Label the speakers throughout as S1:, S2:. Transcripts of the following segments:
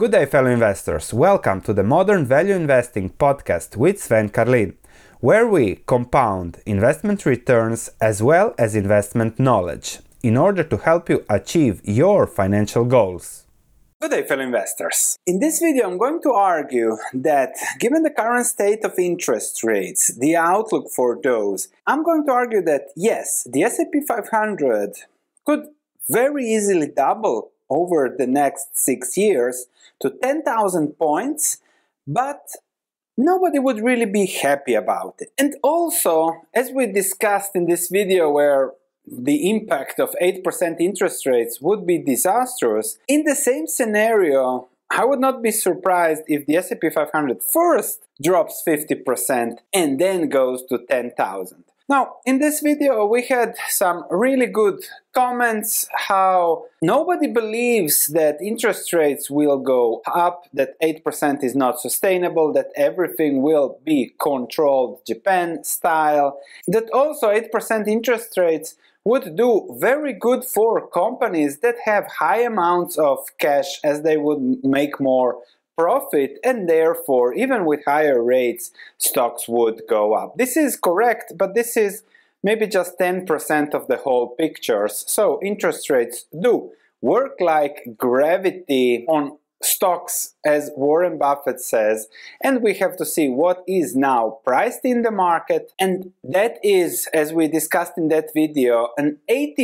S1: Good day, fellow investors. Welcome to the Modern Value Investing podcast with Sven Carlin, where we compound investment returns as well as investment knowledge in order to help you achieve your financial goals. Good day, fellow investors. In this video, I'm going to argue that given the current state of interest rates, the outlook for those, I'm going to argue that yes, the S&P 500 could very easily double over the next 6 years to 10,000 points, but nobody would really be happy about it. And also, as we discussed in this video where the impact of 8% interest rates would be disastrous, in the same scenario, I would not be surprised if the S&P 500 first drops 50% and then goes to 10,000. Now, in this video, we had some really good comments how nobody believes that interest rates will go up, that 8% is not sustainable, that everything will be controlled Japan style, that also 8% interest rates would do very good for companies that have high amounts of cash as they would make more profit, and therefore even with higher rates stocks would go up. This is correct, but this is maybe just 10% of the whole pictures. So interest rates do work like gravity on stocks, as Warren Buffett says, and we have to see what is now priced in the market, and that is, as we discussed in that video, an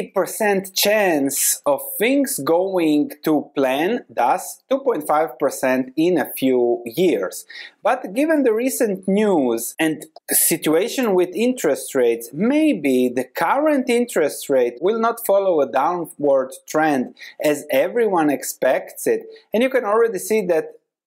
S1: 80% chance of things going to plan, thus 2.5% in a few years. But given the recent news and situation with interest rates, maybe the current interest rate will not follow a downward trend as everyone expects it, and you can already see that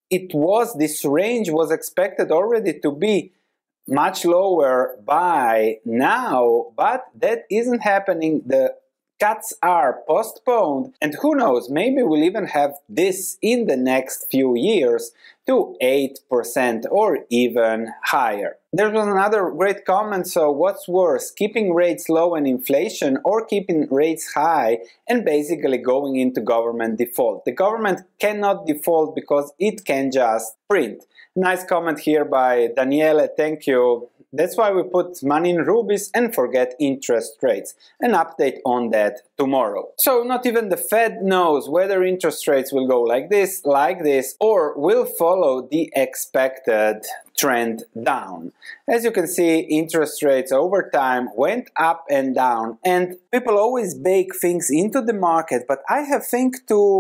S1: this range was expected already to be much lower by now, but that isn't happening. The cuts are postponed, and who knows, maybe we'll even have this in the next few years to 8% or even higher. There was another great comment, so what's worse, keeping rates low and inflation, or keeping rates high and basically going into government default? The government cannot default because it can just print. Nice comment here by Daniele, thank you. That's why we put money in rubies and forget interest rates. An update on that tomorrow. So not even the Fed knows whether interest rates will go like this, or will follow the expected trend down. As you can see, interest rates over time went up and down, and people always bake things into the market, but I have think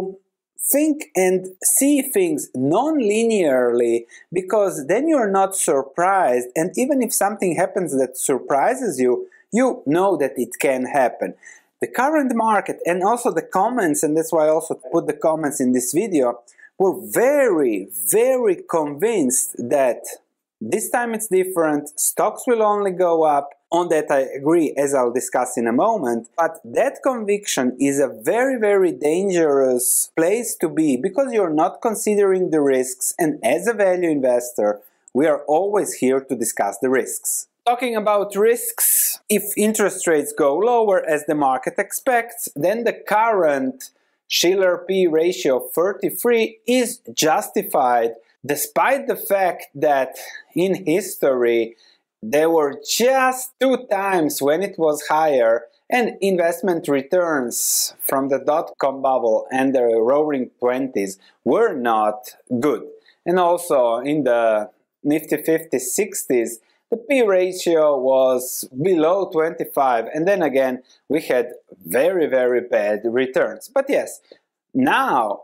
S1: and see things non-linearly, because then you're not surprised, and even if something happens that surprises you, you know that it can happen. The current market and also the comments, and that's why I also put the comments in this video, were very, very convinced that this time it's different, stocks will only go up. On that I agree, as I'll discuss in a moment, but that conviction is a very, very dangerous place to be because you're not considering the risks, and as a value investor, we are always here to discuss the risks. Talking about risks, if interest rates go lower as the market expects, then the current Shiller P ratio of 33 is justified, despite the fact that in history there were just 2 times when it was higher, and investment returns from the dot-com bubble and the roaring 20s were not good. And also in the Nifty 50 60s, the P ratio was below 25, and then again we had very, very bad returns. But yes, now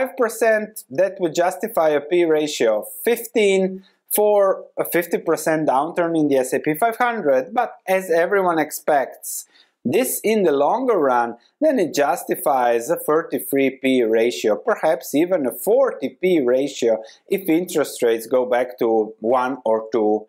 S1: 5% that would justify a P ratio of 15 for a 50% downturn in the S&P 500, but as everyone expects this in the longer run, then it justifies a 33 P ratio, perhaps even a 40 P ratio if interest rates go back to 1 or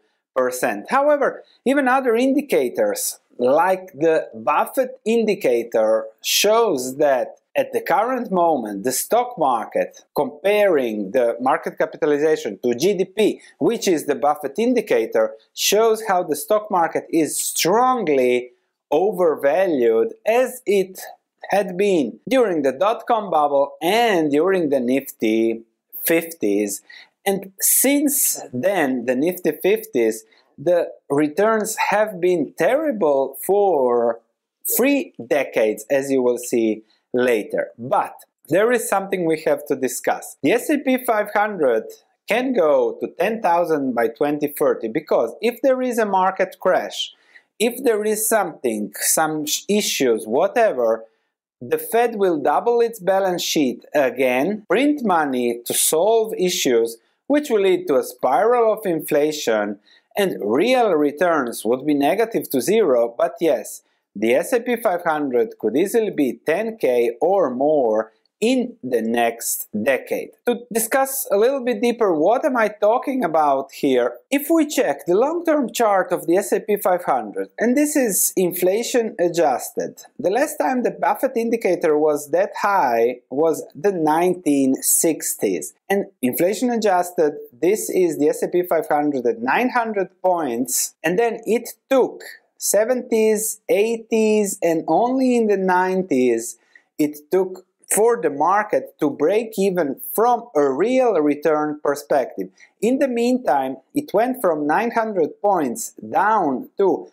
S1: 2%. However, even other indicators like the Buffett indicator shows that at the current moment, the stock market, comparing the market capitalization to GDP, which is the Buffett indicator, shows how the stock market is strongly overvalued, as it had been during the dot-com bubble and during the Nifty 50s. And since then, the Nifty 50s, the returns have been terrible for 3 decades, as you will see later. But there is something we have to discuss. The S&P 500 can go to 10,000 by 2030 because if there is a market crash, if there is something, some issues, whatever, the Fed will double its balance sheet again, print money to solve issues, which will lead to a spiral of inflation, and real returns would be negative to zero. But yes, the S&P 500 could easily be 10K or more in the next decade. To discuss a little bit deeper what am I talking about here, if we check the long-term chart of the S&P 500, and this is inflation adjusted, the last time the Buffett indicator was that high was the 1960s. And inflation adjusted, this is the S&P 500 at 900 points, and then it took 70s, 80s, and only in the 90s it took for the market to break even from a real return perspective. In the meantime, it went from 900 points down to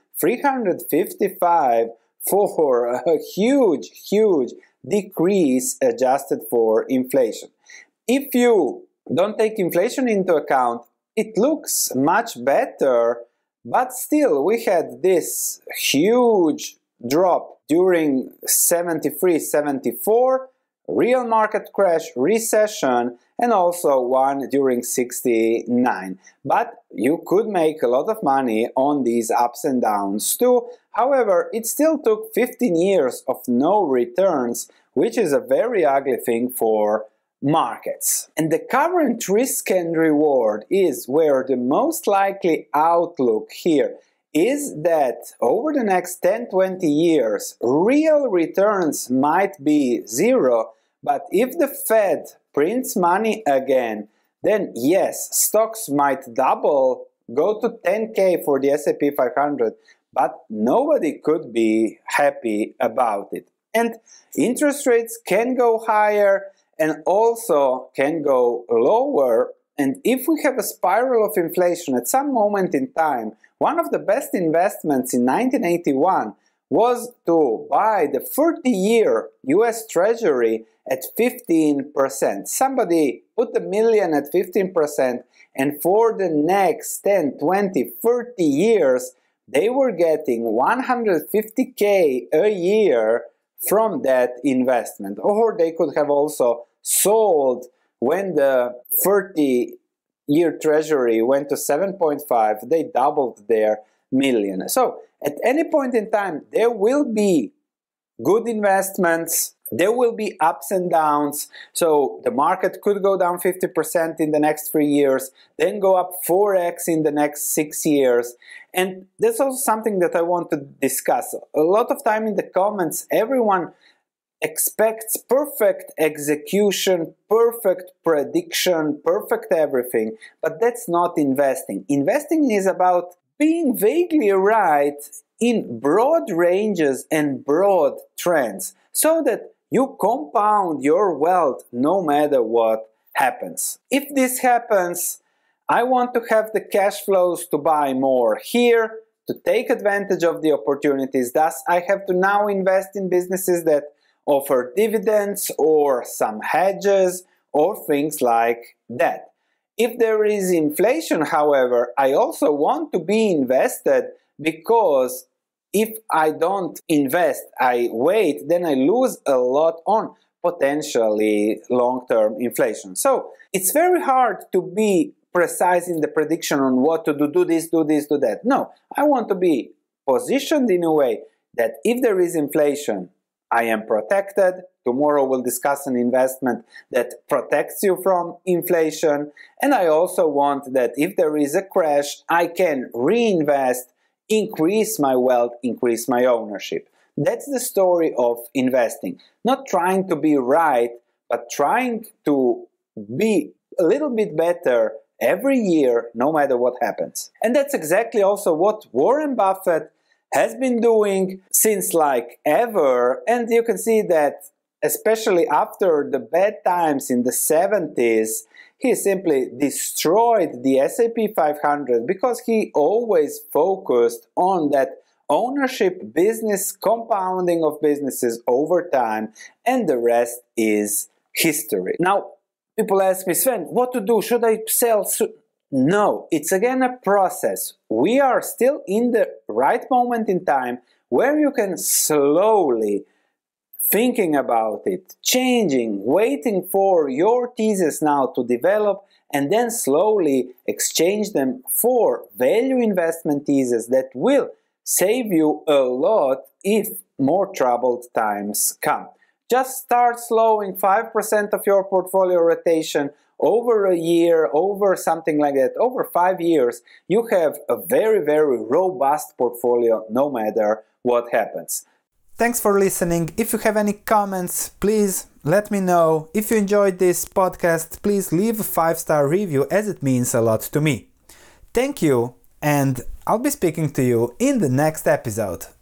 S1: 355 for a huge decrease adjusted for inflation. If you don't take inflation into account, it looks much better, but still we had this huge drop during 73, 74, real market crash, recession, and also one during 69. But you could make a lot of money on these ups and downs too. However, it still took 15 years of no returns, which is a very ugly thing for markets. And the current risk and reward is where the most likely outlook here is that over the next 10-20 years, real returns might be zero, but if the Fed prints money again, then yes, stocks might double, go to 10K for the S&P 500, but nobody could be happy about it. And interest rates can go higher and also can go lower. And if we have a spiral of inflation at some moment in time, one of the best investments in 1981 was to buy the 30-year US Treasury at 15%. Somebody put $1 million at 15%, and for the next 10, 20, 30 years, they were getting 150K a year from that investment. Or they could have also sold when the 30-year Treasury went to 7.5, they doubled their million. So at any point in time, there will be good investments, there will be ups and downs. So the market could go down 50% in the next 3 years, then go up 4x in the next 6 years. And that's also something that I want to discuss. A lot of time in the comments, everyone expects perfect execution, perfect prediction, perfect everything, but that's not investing. Investing is about being vaguely right in broad ranges and broad trends so that you compound your wealth no matter what happens. If this happens, I want to have the cash flows to buy more here, to take advantage of the opportunities. Thus, I have to now invest in businesses that offer dividends or some hedges or things like that. If there is inflation, however, I also want to be invested because if I don't invest, I wait, then I lose a lot on potentially long-term inflation. So it's very hard to be precise in the prediction on what to do this, do this, do that. No, I want to be positioned in a way that if there is inflation, I am protected. Tomorrow we'll discuss an investment that protects you from inflation. And I also want that if there is a crash, I can reinvest, increase my wealth, increase my ownership. That's the story of investing. Not trying to be right, but trying to be a little bit better every year, no matter what happens. And that's exactly also what Warren Buffett has been doing since like ever. And you can see that especially after the bad times in the 70s, he simply destroyed the S&P 500 because he always focused on that ownership business, compounding of businesses over time, and the rest is history. Now, people ask me, Sven, what to do? Should I sell? No, it's again a process. We are still in the right moment in time where you can slowly thinking about it, changing, waiting for your thesis now to develop, and then slowly exchange them for value investment thesis that will save you a lot if more troubled times come. Just start slowing 5% of your portfolio rotation over a year, over something like that, over 5 years, you have a very, very robust portfolio no matter what happens. Thanks for listening. If you have any comments, please let me know. If you enjoyed this podcast, please leave a 5-star review as it means a lot to me. Thank you, and I'll be speaking to you in the next episode.